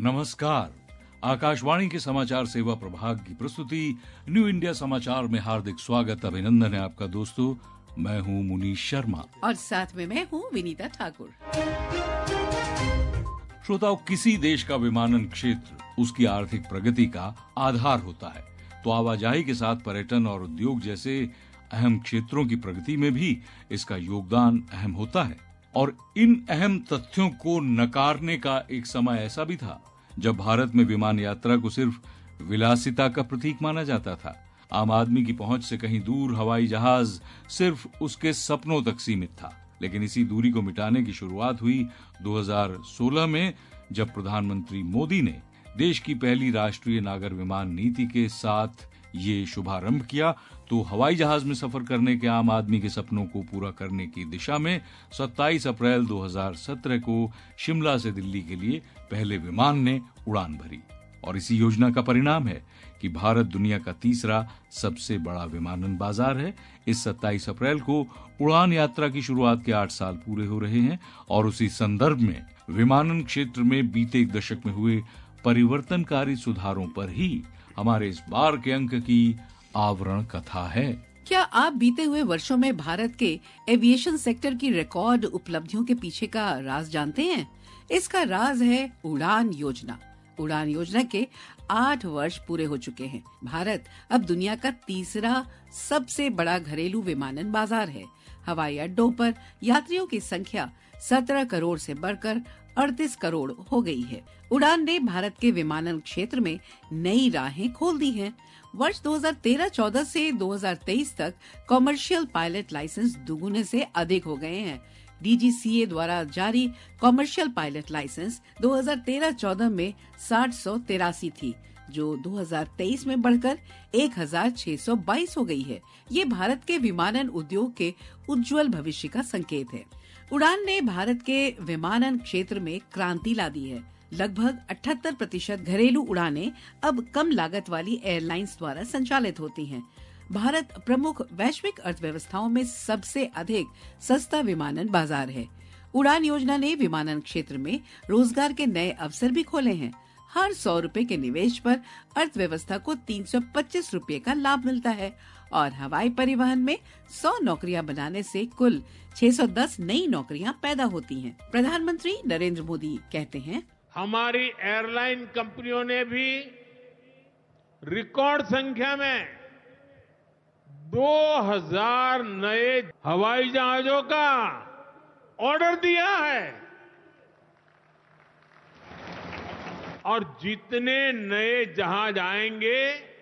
नमस्कार। आकाशवाणी के समाचार सेवा प्रभाग की प्रस्तुति न्यू इंडिया समाचार में हार्दिक स्वागत, अभिनंदन है आपका दोस्तों। मैं हूं मुनीश शर्मा और साथ में मैं हूं विनीता ठाकुर। श्रोताओं, किसी देश का विमानन क्षेत्र उसकी आर्थिक प्रगति का आधार होता है, तो आवाजाही के साथ पर्यटन और उद्योग जैसे अहम क्षेत्रों की प्रगति में भी इसका योगदान अहम होता है। और इन अहम तथ्यों को नकारने का एक समय ऐसा भी था जब भारत में विमान यात्रा को सिर्फ विलासिता का प्रतीक माना जाता था। आम आदमी की पहुंच से कहीं दूर हवाई जहाज सिर्फ उसके सपनों तक सीमित था। लेकिन इसी दूरी को मिटाने की शुरुआत हुई 2016 में, जब प्रधानमंत्री मोदी ने देश की पहली राष्ट्रीय नागर विमान नीति के साथ ये शुभारंभ किया, तो हवाई जहाज में सफर करने के आम आदमी के सपनों को पूरा करने की दिशा में 27 अप्रैल 2017 को शिमला से दिल्ली के लिए पहले विमान ने उड़ान भरी। और इसी योजना का परिणाम है कि भारत दुनिया का तीसरा सबसे बड़ा विमानन बाजार है। इस 27 अप्रैल को उड़ान यात्रा की शुरुआत के 8 साल पूरे हो रहे हैं और उसी संदर्भ में विमानन क्षेत्र में बीते एक दशक में हुए परिवर्तनकारी सुधारों पर ही हमारे इस बार के अंक की आवरण कथा है। क्या आप बीते हुए वर्षों में भारत के एविएशन सेक्टर की रिकॉर्ड उपलब्धियों के पीछे का राज जानते हैं? इसका राज है उड़ान योजना। उड़ान योजना के 8 वर्ष पूरे हो चुके हैं। भारत अब दुनिया का तीसरा सबसे बड़ा घरेलू विमानन बाजार है। हवाई अड्डों पर यात्रियों की संख्या 17 करोड़ से बढ़कर 38 करोड़ हो गई है। उड़ान ने भारत के विमानन क्षेत्र में नई राहें खोल दी हैं। वर्ष 2013-14 से 2023 तक कॉमर्शियल पायलट लाइसेंस दुगुने से अधिक हो गए हैं। DGCA द्वारा जारी कॉमर्शियल पायलट लाइसेंस 2013-14 में 6083 थी, जो 2023 में बढ़कर 1622 हो गई है। ये भारत के विमानन उद्योग के उज्जवल भविष्य का संकेत है। उड़ान ने भारत के विमानन क्षेत्र में क्रांति ला दी है। लगभग 78% घरेलू उड़ानें अब कम लागत वाली एयरलाइंस द्वारा संचालित होती हैं। भारत प्रमुख वैश्विक अर्थव्यवस्थाओं में सबसे अधिक सस्ता विमानन बाजार है। उड़ान योजना ने विमानन क्षेत्र में रोजगार के नए अवसर भी खोले हैं। हर 100 रुपए के निवेश पर अर्थव्यवस्था को 325 रुपए का लाभ मिलता है और हवाई परिवहन में 100 नौकरियां बनाने से कुल 610 नई नौकरियां पैदा होती हैं। प्रधानमंत्री नरेंद्र मोदी कहते हैं, हमारी एयरलाइन कंपनियों ने भी रिकॉर्ड संख्या में 2000 नए हवाई जहाजों का ऑर्डर दिया है और जितने नए जहाज आएंगे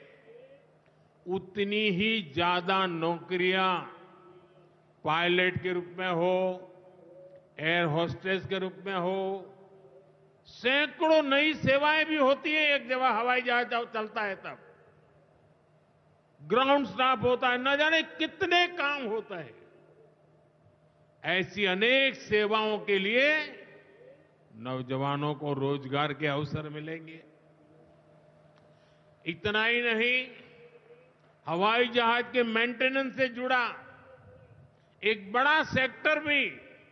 उतनी ही ज्यादा नौकरियां पायलट के रूप में हो, एयर होस्टेस के रूप में हो, सैकड़ों नई सेवाएं भी होती है। एक जगह हवाई जहाज चलता है तब ग्राउंड स्टाफ होता है, न जाने कितने काम होता है। ऐसी अनेक सेवाओं के लिए नौजवानों को रोजगार के अवसर मिलेंगे। इतना ही नहीं, हवाई जहाज के मेंटेनेंस से जुड़ा एक बड़ा सेक्टर भी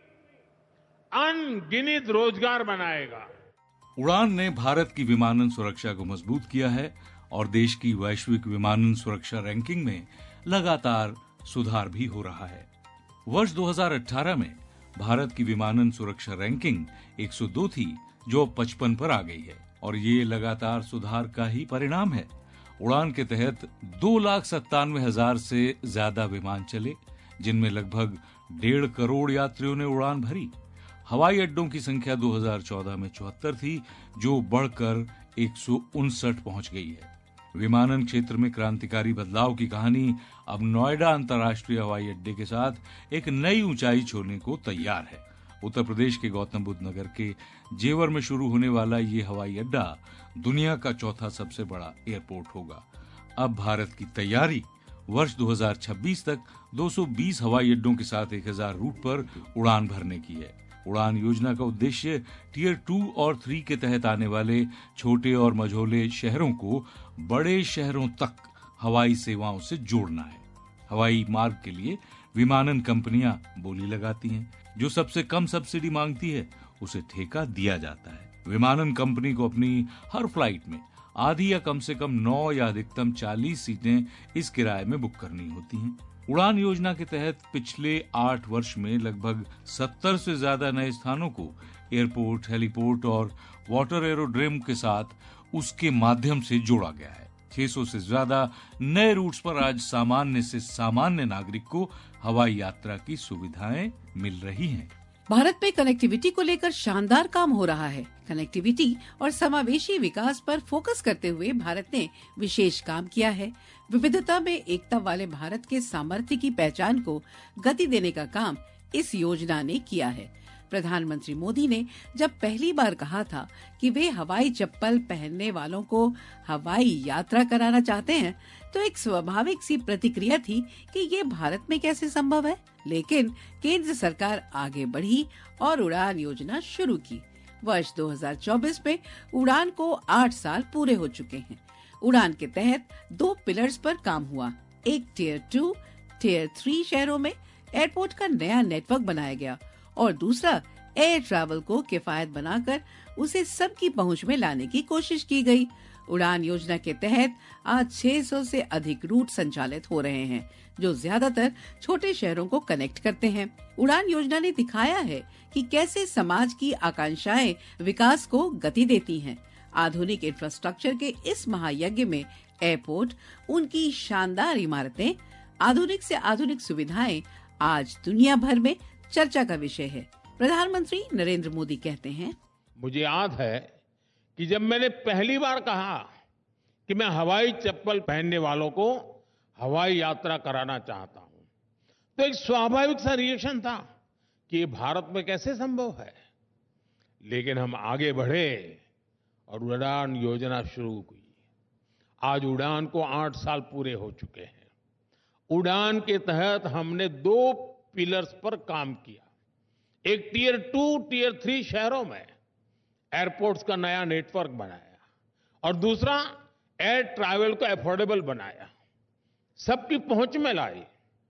अनगिनत रोजगार बनाएगा। उड़ान ने भारत की विमानन सुरक्षा को मजबूत किया है और देश की वैश्विक विमानन सुरक्षा रैंकिंग में लगातार सुधार भी हो रहा है। वर्ष 2018 में भारत की विमानन सुरक्षा रैंकिंग 102 थी, जो 55 पर आ गई है और ये लगातार सुधार का ही परिणाम है। उड़ान के तहत 2,97,000 से ज्यादा विमान चले, जिनमें लगभग 1.5 करोड़ यात्रियों ने उड़ान भरी। हवाई अड्डों की संख्या 2014 में 74 थी, जो बढ़कर 159 पहुंच गई है। विमानन क्षेत्र में क्रांतिकारी बदलाव की कहानी अब नोएडा अंतर्राष्ट्रीय हवाई अड्डे के साथ एक नई ऊंचाई छूने को तैयार है। उत्तर प्रदेश के गौतम बुद्ध नगर के जेवर में शुरू होने वाला ये हवाई अड्डा दुनिया का चौथा सबसे बड़ा एयरपोर्ट होगा। अब भारत की तैयारी वर्ष 2026 तक 220 हवाई अड्डों के साथ 1000 रूट पर उड़ान भरने की है। उड़ान योजना का उद्देश्य टियर 2 और 3 के तहत आने वाले छोटे और मझोले शहरों को बड़े शहरों तक हवाई सेवाओं से जोड़ना है। हवाई मार्ग के लिए विमानन कंपनियां बोली लगाती हैं। जो सबसे कम सब्सिडी मांगती है उसे ठेका दिया जाता है। विमानन कंपनी को अपनी हर फ्लाइट में आधी या कम से कम 9 या अधिकतम 40 सीटें इस किराए में बुक करनी होती हैं। उड़ान योजना के तहत पिछले 8 वर्ष में लगभग 70 से ज्यादा नए स्थानों को एयरपोर्ट, हेलीपोर्ट और वाटर एरोड्रोम के साथ उसके माध्यम से जोड़ा गया है। 600 से ज्यादा नए रूट्स पर आज सामान्य से सामान्य नागरिक को हवाई यात्रा की सुविधाएं मिल रही हैं। भारत में कनेक्टिविटी को लेकर शानदार काम हो रहा है। कनेक्टिविटी और समावेशी विकास पर फोकस करते हुए भारत ने विशेष काम किया है। विविधता में एकता वाले भारत के सामर्थ्य की पहचान को गति देने का काम इस योजना ने किया है। प्रधानमंत्री मोदी ने जब पहली बार कहा था कि वे हवाई चप्पल पहनने वालों को हवाई यात्रा कराना चाहते हैं, तो एक स्वाभाविक सी प्रतिक्रिया थी कि ये भारत में कैसे संभव है। लेकिन केंद्र सरकार आगे बढ़ी और उड़ान योजना शुरू की। वर्ष 2024 में उड़ान को 8 साल पूरे हो चुके हैं। उड़ान के तहत 2 पिलर्स पर काम हुआ। एक टियर 2, टियर 3 शहरों में एयरपोर्ट का नया नेटवर्क बनाया गया और दूसरा एयर ट्रैवल को किफायत बनाकर उसे सबकी पहुंच में लाने की कोशिश की गई। उड़ान योजना के तहत आज 600 से अधिक रूट संचालित हो रहे हैं, जो ज्यादातर छोटे शहरों को कनेक्ट करते हैं। उड़ान योजना ने दिखाया है कि कैसे समाज की आकांक्षाएं विकास को गति देती हैं। आधुनिक इंफ्रास्ट्रक्चर के इस महायज्ञ में एयरपोर्ट, उनकी शानदार इमारतें, आधुनिक से आधुनिक सुविधाएं आज दुनिया भर में चर्चा का विषय है। प्रधानमंत्री नरेंद्र मोदी कहते हैं, मुझे याद है कि जब मैंने पहली बार कहा कि मैं हवाई चप्पल पहनने वालों को हवाई यात्रा कराना चाहता हूं, तो एक स्वाभाविक सा रिएक्शन था कि ये भारत में कैसे संभव है। लेकिन हम आगे बढ़े और उड़ान योजना शुरू हुई। आज उड़ान को 8 साल पूरे हो चुके हैं। उड़ान के तहत हमने 2 पिलर्स पर काम किया। एक टियर 2, टियर 3 शहरों में एयरपोर्ट्स का नया नेटवर्क बनाया और दूसरा एयर ट्रैवल को अफोर्डेबल बनाया, सबकी पहुंच में लाई।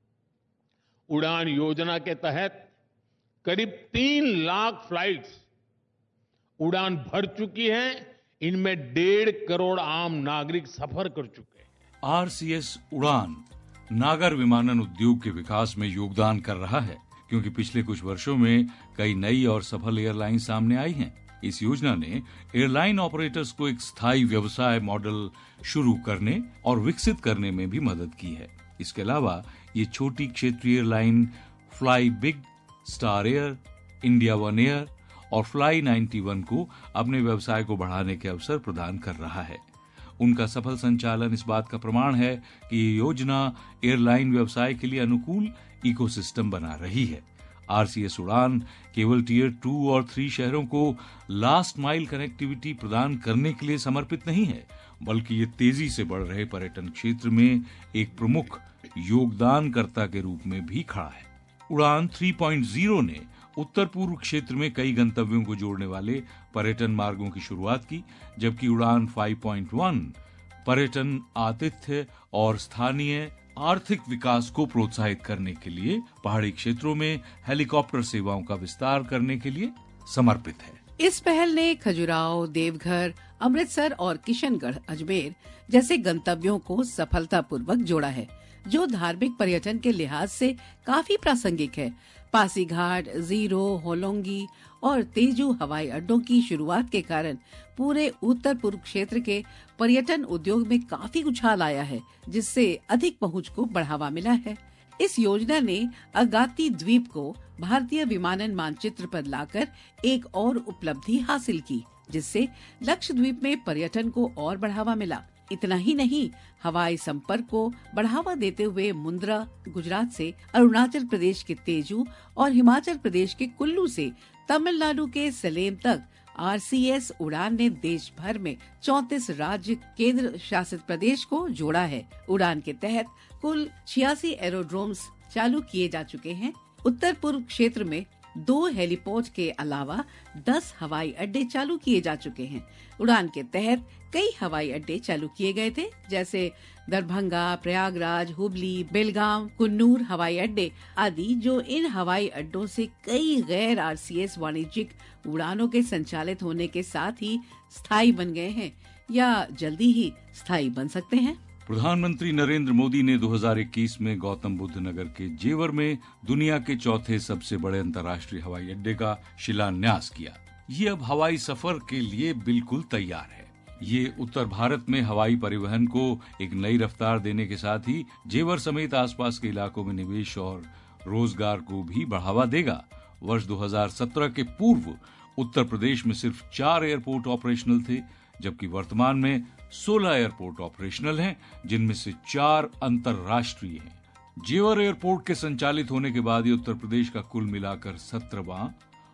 उड़ान योजना के तहत करीब 3 लाख फ्लाइट्स उड़ान भर चुकी हैं। इनमें 1.5 करोड़ आम नागरिक सफर कर चुके हैं। RCS उड़ान नागर विमानन उद्योग के विकास में योगदान कर रहा है, क्योंकि पिछले कुछ वर्षों में कई नई और सफल एयरलाइन सामने आई हैं। इस योजना ने एयरलाइन ऑपरेटर्स को एक स्थायी व्यवसाय मॉडल शुरू करने और विकसित करने में भी मदद की है। इसके अलावा ये छोटी क्षेत्रीय airline fly big, star air, India one air और फ्लाई 91 को अपने व्यवसाय को बढ़ाने के अवसर प्रदान कर रहा है। उनका सफल संचालन इस बात का प्रमाण है कि ये योजना एयरलाइन व्यवसाय के लिए अनुकूल इकोसिस्टम बना रही है। RCS उड़ान केवल टियर 2 और 3 शहरों को लास्ट माइल कनेक्टिविटी प्रदान करने के लिए समर्पित नहीं है, बल्कि ये तेजी से बढ़ रहे पर्यटन क्षेत्र में एक प्रमुख योगदानकर्ता के रूप में भी खड़ा है। उड़ान 3.0 ने उत्तर पूर्व क्षेत्र में कई गंतव्यों को जोड़ने वाले पर्यटन मार्गों की शुरुआत की, जबकि उड़ान 5.1 पर्यटन, आतिथ्य और स्थानीय आर्थिक विकास को प्रोत्साहित करने के लिए पहाड़ी क्षेत्रों में हेलीकॉप्टर सेवाओं का विस्तार करने के लिए समर्पित है। इस पहल ने खजुराहो, देवघर, अमृतसर और किशनगढ़, अजमेर जैसे गंतव्यों को सफलतापूर्वक जोड़ा है, जो धार्मिक पर्यटन के लिहाज से काफी प्रासंगिक है। पासीघाट, जीरो, होलोंगी और तेजू हवाई अड्डों की शुरुआत के कारण पूरे उत्तर पूर्व क्षेत्र के पर्यटन उद्योग में काफी उछाल आया है, जिससे अधिक पहुंच को बढ़ावा मिला है। इस योजना ने अगाती द्वीप को भारतीय विमानन मानचित्र पर लाकर एक और उपलब्धि हासिल की, जिससे लक्षद्वीप में पर्यटन को और बढ़ावा मिला। इतना ही नहीं, हवाई संपर्क को बढ़ावा देते हुए मुंद्रा, गुजरात से, अरुणाचल प्रदेश के तेजू और हिमाचल प्रदेश के कुल्लू से तमिलनाडु के सलेम तक RCS उड़ान ने देश भर में 34 राज्य केंद्र शासित प्रदेश को जोड़ा है। उड़ान के तहत कुल 86 एरोड्रोम्स चालू किए जा चुके हैं। उत्तर पूर्व क्षेत्र में 2 हेलीपोर्ट के अलावा 10 हवाई अड्डे चालू किए जा चुके हैं। उड़ान के तहत कई हवाई अड्डे चालू किए गए थे, जैसे दरभंगा, प्रयागराज, हुबली, बेलगाम, कुन्नूर हवाई अड्डे आदि, जो इन हवाई अड्डों से कई गैर RCS वाणिज्यिक उड़ानों के संचालित होने के साथ ही स्थायी बन गए हैं या जल्दी ही स्थायी बन सकते हैं। प्रधानमंत्री नरेंद्र मोदी ने 2021 में गौतम बुद्ध नगर के जेवर में दुनिया के चौथे सबसे बड़े अंतर्राष्ट्रीय हवाई अड्डे का शिलान्यास किया। ये अब हवाई सफर के लिए बिल्कुल तैयार है। ये उत्तर भारत में हवाई परिवहन को एक नई रफ्तार देने के साथ ही जेवर समेत आसपास के इलाकों में निवेश और रोजगार को भी बढ़ावा देगा। वर्ष 2017 के पूर्व उत्तर प्रदेश में सिर्फ 4 एयरपोर्ट ऑपरेशनल थे, जबकि वर्तमान में 16 एयरपोर्ट ऑपरेशनल हैं, जिनमें से 4 अंतर्राष्ट्रीय हैं। जेवर एयरपोर्ट के संचालित होने के बाद ये उत्तर प्रदेश का कुल मिलाकर 17वां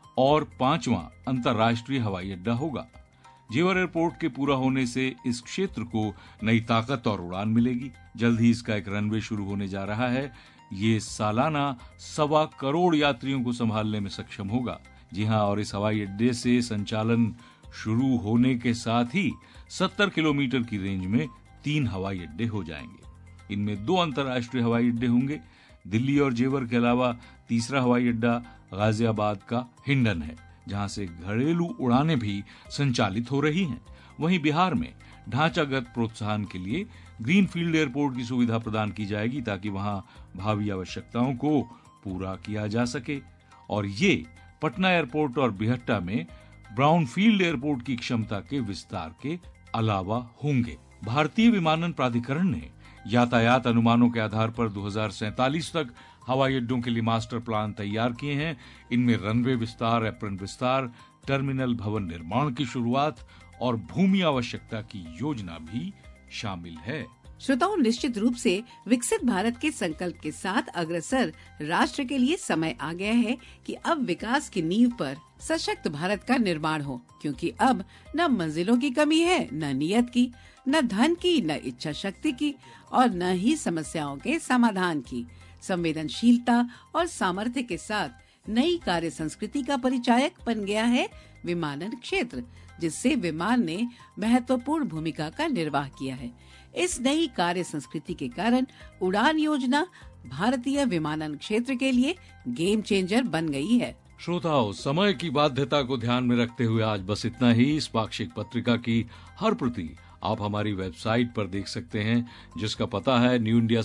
और 5वां अंतर्राष्ट्रीय हवाई अड्डा होगा। जेवर एयरपोर्ट के पूरा होने से इस क्षेत्र को नई ताकत और उड़ान मिलेगी। जल्द ही इसका एक रनवे शुरू होने जा रहा है। ये सालाना 1.25 करोड़ यात्रियों को संभालने में सक्षम होगा। जी हाँ, और इस हवाई अड्डे से संचालन शुरू होने के साथ ही 70 किलोमीटर की रेंज में 3 हवाई अड्डे हो जाएंगे। इनमें 2 अंतर्राष्ट्रीय हवाई अड्डे होंगे। दिल्ली और जेवर के अलावा तीसरा हवाई अड्डा गाजियाबाद का हिंडन है, जहां से घरेलू उड़ानें भी संचालित हो रही हैं। वहीं बिहार में ढांचागत प्रोत्साहन के लिए ग्रीनफील्ड एयरपोर्ट की सुविधा प्रदान की जाएगी, ताकि वहां भावी आवश्यकताओं को पूरा किया जा सके। और ये पटना एयरपोर्ट और बिहट्टा में ब्राउनफील्ड एयरपोर्ट की क्षमता के विस्तार के अलावा होंगे। भारतीय विमानन प्राधिकरण ने यातायात अनुमानों के आधार पर 2047 तक हवाई अड्डों के लिए मास्टर प्लान तैयार किए हैं। इनमें रनवे विस्तार, एप्रन विस्तार, टर्मिनल भवन निर्माण की शुरुआत और भूमि आवश्यकता की योजना भी शामिल है। श्रोताओं, निश्चित रूप से विकसित भारत के संकल्प के साथ अग्रसर राष्ट्र के लिए समय आ गया है कि अब विकास की नींव पर सशक्त भारत का निर्माण हो, क्योंकि अब न मंजिलों की कमी है, न नियत की, न धन की, न इच्छा शक्ति की और न ही समस्याओं के समाधान की। संवेदनशीलता और सामर्थ्य के साथ नई कार्य संस्कृति का परिचायक बन गया है विमानन क्षेत्र, जिससे विमान ने महत्वपूर्ण भूमिका का निर्वाह किया है। इस नई कार्य संस्कृति के कारण उड़ान योजना भारतीय विमानन क्षेत्र के लिए गेम चेंजर बन गई है। श्रोताओं, समय की बाध्यता को ध्यान में रखते हुए आज बस इतना ही। इस पाक्षिक पत्रिका की हर प्रति आप हमारी वेबसाइट पर देख सकते हैं, जिसका पता है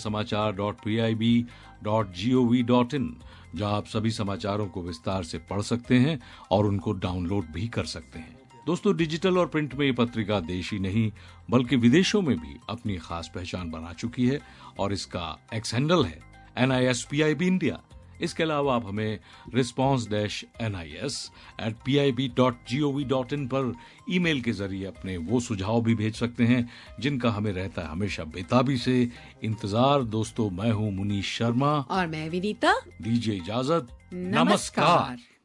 newindiasamaachar.pib.gov.in, जहां आप सभी समाचारों को विस्तार से पढ़ सकते हैं और उनको डाउनलोड भी कर सकते हैं। दोस्तों, डिजिटल और प्रिंट में ये पत्रिका देश ही नहीं बल्कि विदेशों में भी अपनी खास पहचान बना चुकी है और इसका एक्स हैंडल है NISPIB इंडिया। इसके अलावा आप हमें response-nis@pib.gov.in पर ईमेल के जरिए अपने वो सुझाव भी भेज सकते हैं जिनका हमें रहता है हमेशा बेताबी से इंतजार। दोस्तों, मैं हूँ मुनीश शर्मा और मैं विनीता। दीजिए इजाजत। नमस्कार।